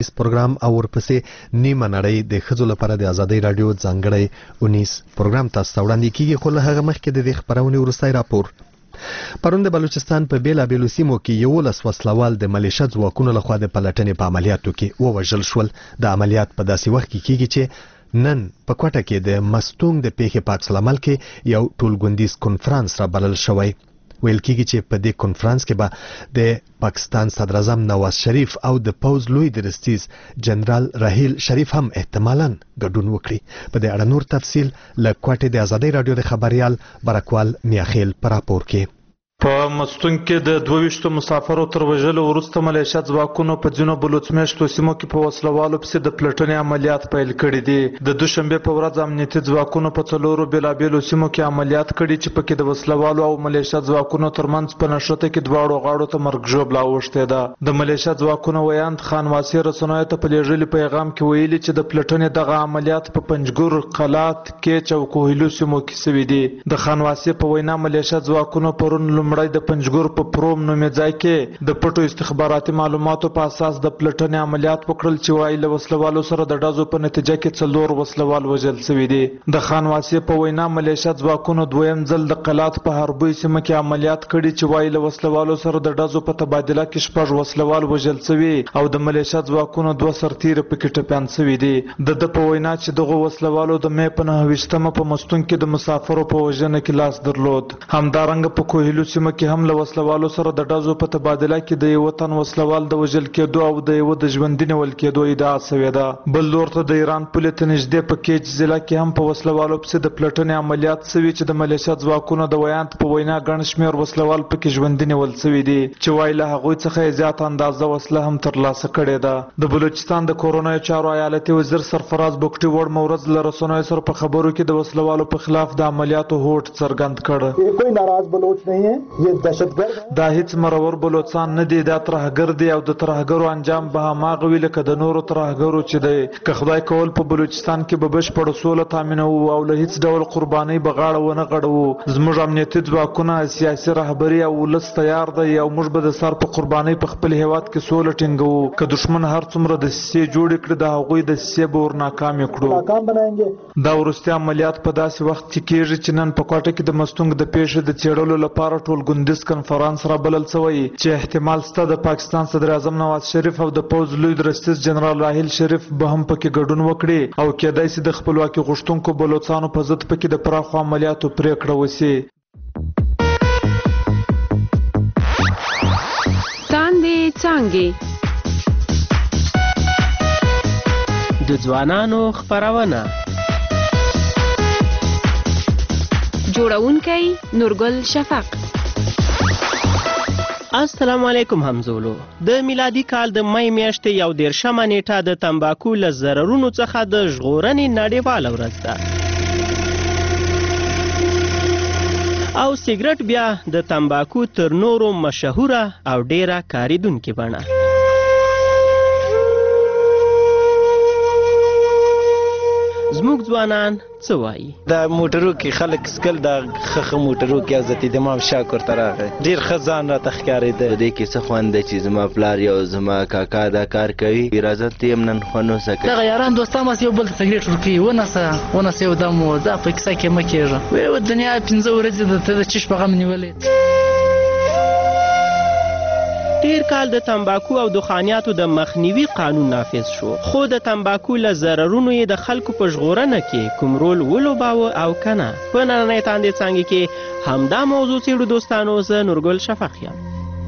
پروګرام او ورپسې نیمه نړۍ د ښځو لپاره د ازادۍ رادیو ځانګړی 19 پروګرام تاسو ته وړاندې کیږي. خو له هغه مخکې د دې خبرونې وروستی راپور. پرون د بلوچستان په بیلابیلو سیمو کې 11 وسلوال د ملیشه ځواکونو لخوا د پلټنې په عملیاتو کې ووژل شول. د عملیات په داسې وخت کې کیږي چې نن په کوټه کې د مستونګ د پیښې په عکس العمل کې یو ټولګوندیز کنفرانس را بلل شوی. ویل کېږي چې په دې کنفرانس کې به د پاکستان صدر اعظم نواز شریف او د پوز لوی درستیز جنرال راحیل شریف هم احتمالاً ګډون وکړي. په دې اړه نور تفصیل له کوټې د ازادۍ رادیو د خبريال برکوال میاخیل په راپور کې. په مستون کې د 22 مسافرو تر وژلو وروسته ملیشه ځواکونو په ځینو بلوچمیشتو سیمو کې په وسلوالو پسې د پلټنې عملیات پیل کړي دي. د دوشنبه په ورځ امنیتي ځواکونو په څلورو بیلابیلو سیمو کې عملیات کړي چې پکې د وسلوالو او ملیشه ځواکونو ترمنځ په نښته کې دواړو غاړو ته مرګ ژوبله اوښتې ده. د ملیشه ځواکونو ویاند خان واسي رسنیو ته په لیږلي پیغام کې ویلي چې د پلټنې دغه عملیات په پنجګور، قلات، کیچ او کوهیلو سیمو کې شوي دي. د خان واسي په وینا ملیشه ځواکونو پرون مړی د پنجګور په پروم نومې ځای کې د پټو استخباراتي معلوماتو په اساس د پلټنې عملیات وکړل چې وايي له وسلوالو سره د ډزو په نتیجه کې 4 وسلوال وژل شوي دي. د خان واسي په وینا ملیشه ځواکونو دویم ځل د قلات په هربوی سیمه کې عملیات کړي چې وايي له وسلوالو سره د ډزو په تبادله کې 6 وسلوال وژل شوي او د ملیشه ځواکونو 2 سرتیره پکې ټپیان شوي دي. د په وینا چې دغه وسلوالو د مې په 9 په مستون کې د مسافرو په وژنه کې لاس درلود. همدارنګه په کوهیلو سیمه کې هم له وسلوالو سره د ډزو په تبادله کې د یو تن وسلوال د وژل کېدو او د یو د ژوندۍ نیول کېدو ادعا شوې ده. بل لور ته د ایران پولې ته نږدې په کیچ ضلع کې هم په وسلوالو پسې د پلټنې عملیات شوي چې د ملیشه ځواکونو د ویاند په وینا ګڼ شمېر وسلوال پکې ژوندۍ نیول شوي دي چې وایي له هغوی څخه زیات اندازه وسله هم ترلاسه کړې ده. د بلوچستان د کورونای چارو ایالتي وزیر سرفراز بوکټي وړ مورز له رسنیو سره په خبرو کې د وسلوالو په خلاف د عملیاتو هوډ څرګند کړ. کوئی ناراض بلوچ نہیں ہے، یہ دہشتگرد دا هیڅ مرور بلوچستان نه دی، دا ترهګر دی او د ترهګرو انجام به هماغه وي لکه د نورو ترهګرو چې دی. که خدای کول په بلوچستان کې به بشپړه سوله تامینو او له هیڅ ډول قربانۍ به غاړه ونه غړوو. زموږ امنیتي ځواکونه، سیاسي رهبري او ولس تیار دی او موږ به د سر په قربانۍ په خپل هیواد کې سوله ټینګوو. که دشمن هر څومره دسیسې جوړې کړي د هغوی دسیسې به ورناکامې کړو. دا وروستي عملیات په داسې وخت کې کېږي چې نن په کوټه کې د مستونګ د پیښې د څېړلو لپاره ټولګوندیز کنفرانس را بلل شوی چې احتمال شته د پاکستان صدر اعظم نواز شریف او د پوز لوی درستیز جنرال راحیل شریف به هم پکې ګډون وکړي او کېدای شي د خپلواکي غوښتونکو بلوچستانو په ضد پکې د پراخو عملیاتو پریکړه وشي. تاندې څانګې د ځوانانو خبرونه جوړونکی نورګل شفق. السلام علیکم همزولو. د میلادي کال د مې میاشتې 11 نیټه د تمباکو له ضررونو څخه د ژغورنې نړیواله ورځ ده او سیګرټ بیا د تمباکو تر نورو مشهوره او ډیره کاریدونکې بڼه. زموږ ځوانان څه وایي؟ د موټرو کې خلک سکل د خخه موټرو کې حضرت امام شاکر ته راغی، ډېر ښه ځان راته ښکارېده. په دې کې څه خوند دی چې زما پلار یا زما کاکا دا کار کوي، اجازه ته یې نن خوند وسه کوي. دغه یاران دوستان ماس یو بل ته سګرېټ ورکوي، ونسه یو دم ځه په کیسه کې مه کېږه. وایي دنیا 15 ورځې ده، ته د چش په غم نیولې. تیر کال د تمباکو او دخانیاتو د مخنیوي قانون نافذ شو، خو د تمباکو له ضررونو یې د خلکو په ژغورنه کې کوم رول ولوباوه او کنه. په نننۍ تاندې څانګې کې همدا موضوع څېړو دوستانو. زه نورګل شفق یم.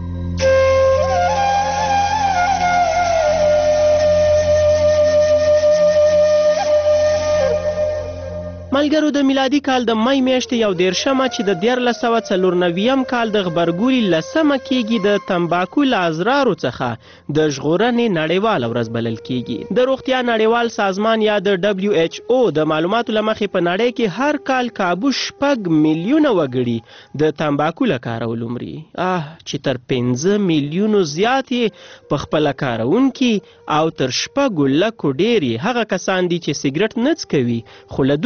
ملګرو، د میلادي کال د مې میاشتې 11 چې د 1394 کال د غبرګولي 10 کېږي د تمباکو له اضرارو څخه د ژغورنې نړیواله ورځ بلل کېږي. د روغتیا نړیوال سازمان یا د WHO د معلوماتو له مخې په نړۍ کې هر کال کابو 6 میلیونه وګړي د تمباکو له کارولو مري، چې تر 5 میلیونو زیات یې په خپله کارونکي او تر 6 لکو ډېر یې هغه کسان دي چې سګرټ نه څکوي خو له دود سره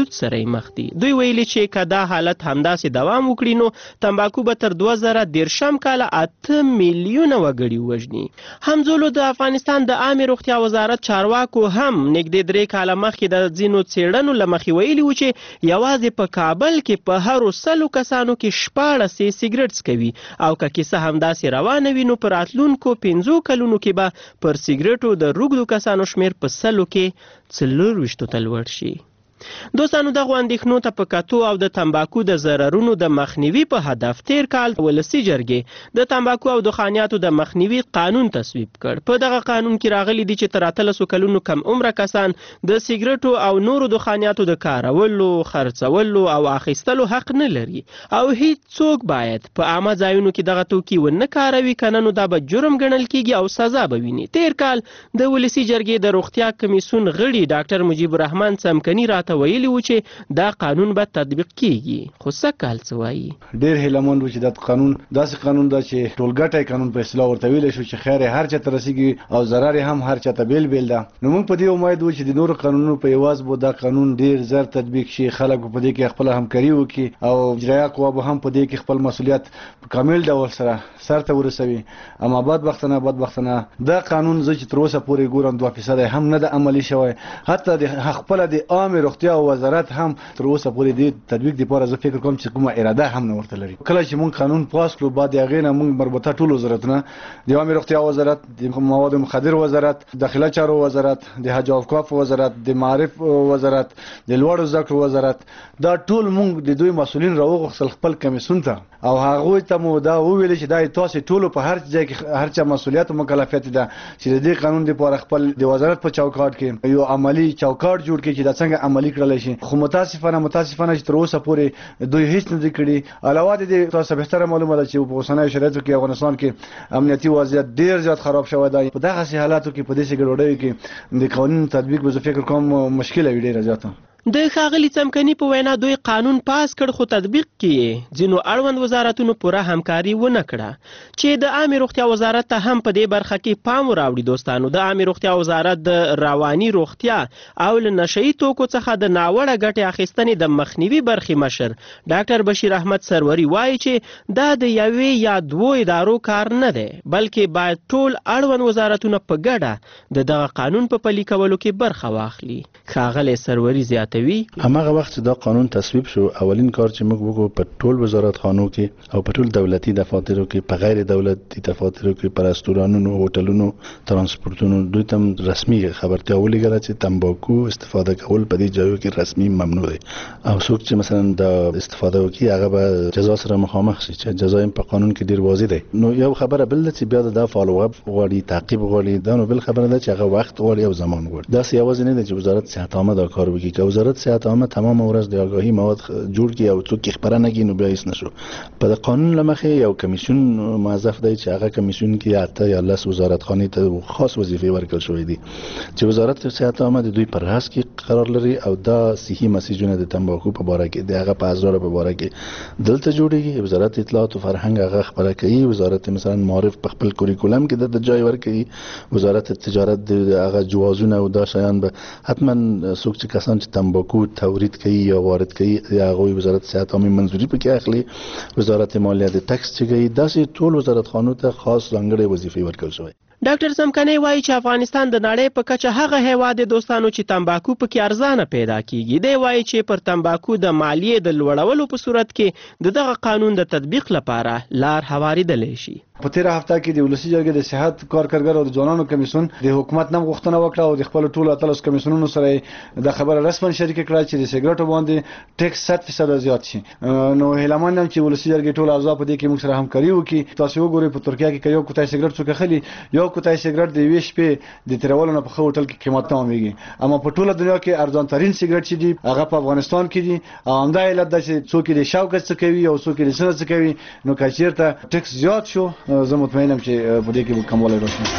مخ دي. دوی ویلي چې که دا حالت همداسې دوام وکړي نو تمباکو به تر 2013 کاله 8 میلیونه وګړي ووژني. همزولو د افغانستان د عامې روغتیا وزارت چارواکو هم نږدې 3 کاله مخکې د ځینو څېړنو له مخې ویلي وو چې یوازې په کابل کې په هرو 100 کسانو کې 14 سیګرټ څکوي او که کیسه همداسې روانه وي نو په راتلونکو 15 کلونو کې به پر سیګرټو د روږدو کسانو شمېر په 100 کې 24 ته لوړ شي. دوستانو دغو اندېښنو ته په کتو او د تمباکو د ضررونو د مخنیوي په هدف تیر کال ولسي جرګې د تمباکو او دخانیاتو د مخنیوي قانون تصویب کړ. په دغه قانون کې راغلي دي چې تر 18 کلونو کم عمره کسان د سیګرټو او نورو دخانیاتو د کارولو، خرڅولو او اخیستلو حق نه لري او هیڅوک باید په عامه ځایونو کې دغه توکي ونه کاروي، کنه نو دا به جرم ګڼل کیږي او سزا به ویني. تیر کال د ولسي جرګې د روغتیا کمیسیون غړي ډاکټر مجیب الرحمن څمکني راته ویلي و چې دا قانون به تطبیق کیږي. خو څه کال څه وایي؟ ډېر هیلهمند و چې دا قانون داسې قانون ده چې ټولګټی قانون په اصطلاح ورته ویلی شو چې خیر هر چا ته رسیږي او ضرر هم هر چا ته بیل بیل ده. نو موږ په دې امید وو چې د نورو قانونونو په یواز به دا قانون ډېر زر تطبیق شي، خلک به په دې کې خپله همکاري وکړي او اجرایه قوه به هم په دې کې خپل مسؤلیت په کامل ډول سره سرته ورسوي. اما بدبختانه دا قانون زه چې تر اوسه پورې ګورم 2% هم نه ده عملي شوی. حتی د خپله د عامې روغتیا وزارت هم تر اوسه پورې د تطبیق لپاره زه فکر کوم چې کومه اراده هم نه ورته لري. کله چې موږ قانون پاس کړو بعد د هغې نه موږ مربوطه ټول وزارتونه د عامې روغتیا وزارت، د مواد مخدر وزارت، داخله چارو وزارت، د حج او اوقاف وزارت، د معارف وزارت، د لوړو زده کړو وزارت، دا ټول موږ د دوی مسؤلین راوغوښتل خپل کمیسیون ته او هغوی ته مو دا وویل چې دا تاسې ټولو په هر ځای کې هر چا مسؤلیت او مکلفیت ده چې د دې قانون لپاره خپل د وزارت په چوکاټ کې یو عملی چوکاټ جوړ کړي چې دا څنګه عملي کړلی شي. خو متاسفانه چې تر اوسه پورې دوی هیڅ نه دي کړي. علاوه د دې تاسو بهتره معلومه ده چې په اوسنیو شرایطو کې افغانستان کې امنیتي وضعیت ډېر زیات خراب شوی دی. په دغسې حالاتو کې په داسې ګډوډیو کې د قانون تطبیق به زه فکر کوم مشکله وي ډېره زیاته. د ښاغلي څمکني په وینا دوی قانون پاس کړ خو تطبیق کې ځینو اړوند وزارتونو پوره همکاري ونه کړه چې د عامې روغتیا وزارت ته هم په دې برخه کې پام وراوړي. دوستانو د عامې روغتیا وزارت د رواني روغتیا او له نشهیي توکو څخه د ناوړه ګټې اخیستنې د مخنیوي برخې مشر ډاکټر بشیر احمد سروري وایي چې دا د یوې یا دوو ادارو کار نه دی بلکې باید ټول اړوند وزارتونه په ګډه د دغه قانون په پلي کولو کې برخه واخلي. ښاغلی سروري زیاته هماغه وخت چې دا قانون تصویب شو اولین کار چې موږ وکړو په ټول وزارتخانو کې او په ټول دولتي دفاترو کې، په غیر دولتي دفاترو کې، په رستورانونو، هوټلونو، ترانسپورتونو دوی ته رسمي خبرتیا ولېږله چې تمباکو استفاده کول په دې ځایو کې رسمي ممنوع دی او څوک چې مثلا د استفاده وکړي هغه به جزا سره مخامخ شي چې جزا یې په قانون کې ډېر واضح دی. نو یو خبره بل چې بیا د فالو اپ غواړي، تعقیب غواړي، دا نو بل خبره ده چې هغه وخت غواړي او زمان غواړي. داسې یوازې نه ده چې وزارت صحت عامه دا کار وکړي. که وزارت صحت عامه تمام ورځ د آگاهی مواد جوړ کړي او څوک خبره نه کړي نو بیا هیڅ نشو. په قانون له مخې یو کمیسیون موظف دی چې هغه کمیسیون کې 8 یا 10 وزارتخانې ته خاص وظیفې ورکړل شوې دي چې وزارت صحت عامه د دوی پر راس کې قرار لري او دا صحي مسیجونه د تمباکو په باره کې د هغه په ازرار په باره کې دلته جوړیږي. وزارت اطلاعات او فرهنګ هغه خبره کوي، وزارت مثلا معارف په خپل کوریکولم کې د ځای ورکړي، وزارت تجارت د هغه جوازونه او دا شیان به حتما څوک چې کسان چې تمباکو تورید کوي یا وارد کوي هغه وزارت صحت عامه منظوري پکې اخلي، وزارت مالیه د ټکس چې کوي. داسې ټول وزارتخانو ته خاص ځانګړې وظیفې ورکړل شوی. ډاکټر څمکني وایي چې افغانستان د نړۍ په کچه هغه هیواد دی دوستانو چې تمباکو پکې ارزانه پیدا کیږي. دی وایي چې پر تمباکو د مالیې د لوړولو په صورت کې دغه قانون د تطبیق لپاره لار هواریدلی شي. په تیر هفته کې د ولسي جرګې د صحت کارکرګر او د ځوانانو کمیسیون د حکومت نم غوښتنه وکړه او د خپل ټولو اتلس کمیسیونونو سره د خبره رسمن شریک کړه چې د سیګریټو باندې ټیکس 100% زیات شي. نو هیلمن هم چې ولسي جرګې ټول اعضا په دې کې موږ سره همکاري وکړي. تاسو وګورئ په ترکیه کې یو کوټای سیګریټ څوک خلی یو کوټای سیګریټ د ویش په د تیرولو نه په خو هوټل کې قیمت نه ومیږي، اما په ټوله دنیا کې ارزان ترين سیګریټ چې دی هغه په افغانستان کې دی. او همدا علت ده چې څوک د شوکت څخه کوي او څوک د سنت څخه کوي. نو کچیرته ټیکس زیات شو زه مطمئنم چې په دې کې کموالی راشي.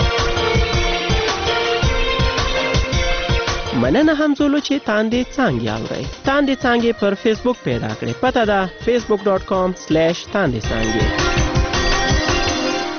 مننه همزولو چې تاندې څانګې اورئ. تاندې څانګې پر فیسبوک پیدا کړئ. پته ده facebook.com/تاندې څانګې.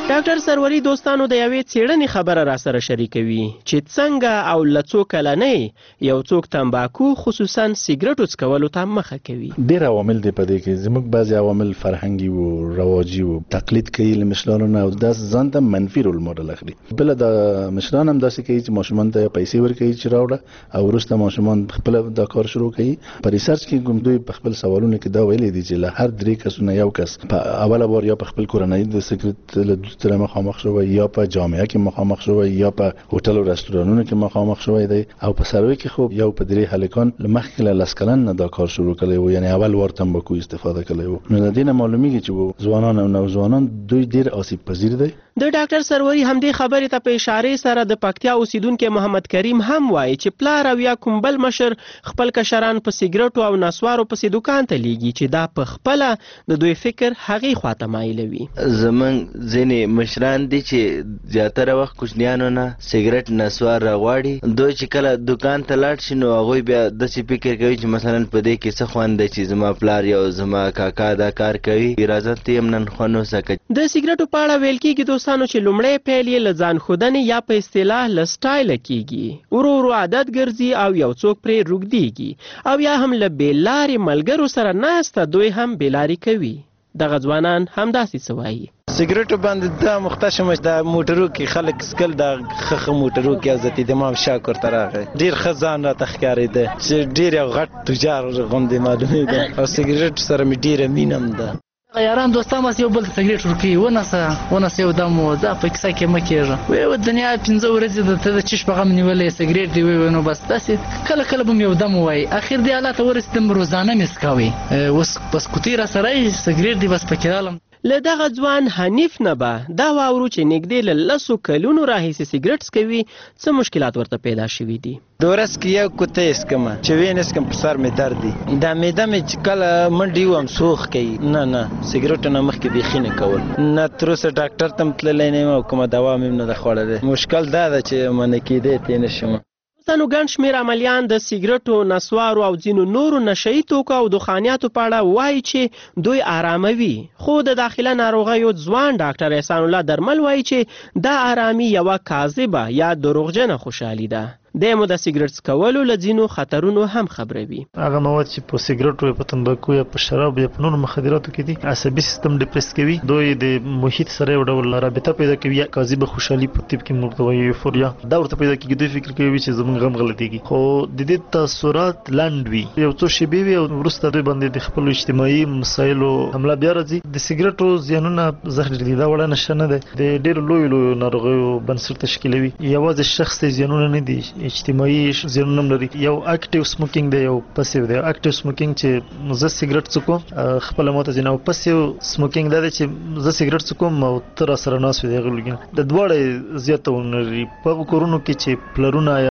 ډاکټر سروری دوستانو د یوې څېړنې خبره را سره شریکوي چې څنګه او له څو کلنۍ یو څوک تمباکو خصوصا سیګرټو څکولو ته مخه کوي. ډېر عوامل دي په دې کې. زموږ بعضې عوامل فرهنګي و رواجي و تقلید کوي له مشرانو نه او داسې ځان ته منفي رول موډل اخلي. بله د مشران هم داسې کوي چې ماشومان ته پیسې ورکوي چې راوړه او وروسته ماشومان خپله دا کار شروع کوي. په ریسرچ کې کوم دوی په خپل سوالونو کې دا ویلي دي چې له هر 3 کسونه یو کس په اوله بار یا په خپل کورنۍ د سیګرټ له سره مخامخ شوی یا په جامعه کې مخامخ شوی یا په هوټل او رستورانونو کې مخامخ شوی دی او په سروي کې خو یو په 3 هلکان مخکې له لسکلن نه دا کار شروع کړی و، یعنی اول وار تمباکو استفاده کړی و. نو د دې نه معلومیږي چې ځوانان او نوځوانان دوی ډیر آسیب پذیر دي. د ډاکټر سروری همدې خبرې ته په اشاره سره د پکتیا اوسیدونکو محمد کریم هم وایي چې پلار او یا کوم بل مشر خپل کشران په سیګرټو او نسوارو پسې دکان ته لیږي چې دا په خپله د دوی فکر هغې خواته مایلوي. زمونږ ځینې مشران دي چې زیاتره وخت کوچنیانو نه سیګرټ نسوار راغواړي. دوی چې کله دکان ته لاړ شي نو هغوی بیا داسې فکر کوي چې مثلا په دې کې څه خوند دی چې زما پلار یا زما کاکا دا کار کوي، اجازه ته یې نن خو نو سکه. د سیګرټو په اړه ویل کېږي دوستانو چې لومړی پیل یې له ځان ښودنې یا په اصطلاح له سټایله کېږي، ورو ورو عادت ګرځي او یو څوک پرې روږدېږي او یا هم له بېلارې ملګرو سره ناسته دوی هم بېلارې کوي. دغه ځوانان همداسې څه وایي. سیګرټو باندې دا مخته شم د موټرو کې خلک سکل د خخ موټرو کې حضرت امام شاکر ته راغی. ډېر ښه ځان راته ښکارېده چې ډېر یو غټ تجار غوندې معلومېده او سیګرټ سره مې ډېره مینه هم ده. یاران دوستان بس یو بل ته سیګرټ ورکوي، ونسه یو دم ځه په کیسه کې مه کېږه. وایي دنیا 15 ورځې د ته د چش په غم نیولې سیګرټ دی. وایي نو بس داسې کله کله به مې یو دم ووایي. اخر دې حالت ته ورسېدم روزانه مې څکوي. اوس بس کوتې را سره یې سیګرټ دی بس پکې رالم. له دغه ځوان حنیف نه به دا واورو چې نږدې له 10 کلونو راهیسې سیګرټ څکوي څه مشکلات ورته پیدا شوي دي. د ورځ کې یو کوتې څکمه چې وینې څکم په سر مې درد دي. دا معده مې چې کله منډې وم سوخ کوي. نه سیګرټو نه مخکې بیخي نه کول. نه تر اوسه ډاکټر ته م تللی نه یم او کومه دوا مې هم نه ده خوړلې. مشکل دا ده چې منع کېدی ترې نه شم. دوستانو ګڼ شمېر عملیان د سیګرټو، نسوارو او ځینو نورو نشهیي توکو او دخانیاتو په اړه وایي چې دوی آراموي، خو د داخله ناروغیو ځوان ډاکټر احسان الله درمل وایي چې دا آرامي یوه کاذبه یا دروغجنه خوشحالي ده. د مو د سیګرټ څکولو له ځینو خطرونو هم خبروي. هغه مواد چې په سیګرټو یا په تمباکو یا په شراب یا په نورو مخدراتو کې دي عصبي سیستم ډیپریس کوي. دوی د محیط سره یو ډول رابطه پیدا کوي، یا کاذبه خوشحالي په طب کې موږ ته وایي یوفوریا دا ورته پیدا کېږي. دوی فکر کوي چې زموږ غم غلطېږي، خو د دې تاثرات لنډ وي، یو څو شېبې وي او وروسته دوی باندې د خپلو اجتماعي مسایلو حمله بیا راځي. د سیګرټو زیانونه زهر دي، دا وړه نشه نه ده، د ډېرو لویو ناروغیو بنسټ تشکیلوي. یوازې شخصي زیانونه نه دي، اجتماعي زیانونه هم لري. یو اکټیو سموکینګ دی، یو پسیو دی. اکټیو سموکینګ چې زه سیګرټ څکوم خپله ماته ځینه، او پسیو سموکینګ دا دی چې زه سیګرټ څکوم او ته راسره ناست وې د هغې لږ د دواړه زیاتونه لري. په هغو کورونو کې چې پلرونه